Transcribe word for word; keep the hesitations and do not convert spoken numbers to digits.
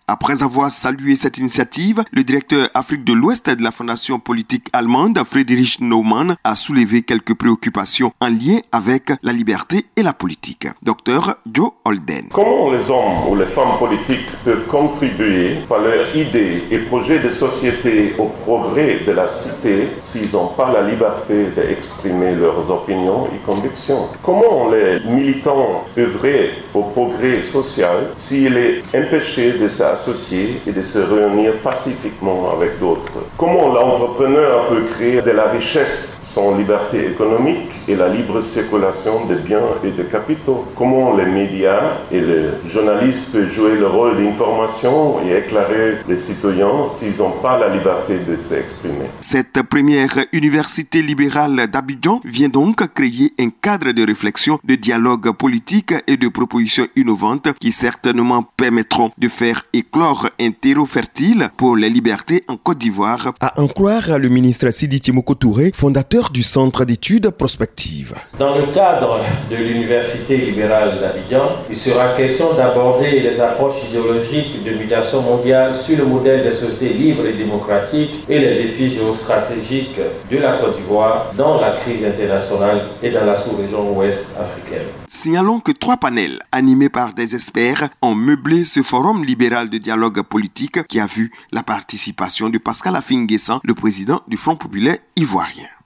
Après avoir salué cette initiative, le directeur Afrique de l'Ouest de la Fondation politique allemande, Friedrich Naumann, a soulevé quelques préoccupations en lien avec la liberté et la politique. Docteur Joe Holden. Comment les hommes ou les femmes politiques peuvent contribuer par leurs idées et projets de société au progrès de la cité s'ils n'ont pas la liberté d'exprimer leurs opinions et convictions? Comment les militants œuvrer au progrès social s'il est empêché de s'associer et de se réunir pacifiquement avec d'autres? Comment l'entrepreneur peut créer de la richesse sans liberté économique et la libre circulation de biens et de capitaux? Comment les médias et les journalistes peuvent jouer le rôle d'information et éclairer les citoyens s'ils n'ont pas la liberté de s'exprimer? Cette première université libérale d'Abidjan vient donc créer un cadre de réflexion, de dialogue politique et de propositions innovantes qui certainement permettront de faire éclore un terreau fertile pour les libertés en Côte d'Ivoire. À en croire le ministre Sidi Timoko Touré, fondateur du Centre d'études prospectives. Dans le cadre de l'université libérale d'Abidjan, il sera question d'aborder les approches idéologiques de mutation mondiale sur le modèle des sociétés libres et démocratiques et les défis géostratégiques de la Côte d'Ivoire dans la crise internationale et dans la sous-région ouest africaine. Signalons que trois panels animés par des experts ont meublé ce forum libéral de dialogue politique qui a vu la participation de Pascal Affi N'Guessan, le président du Front populaire ivoirien.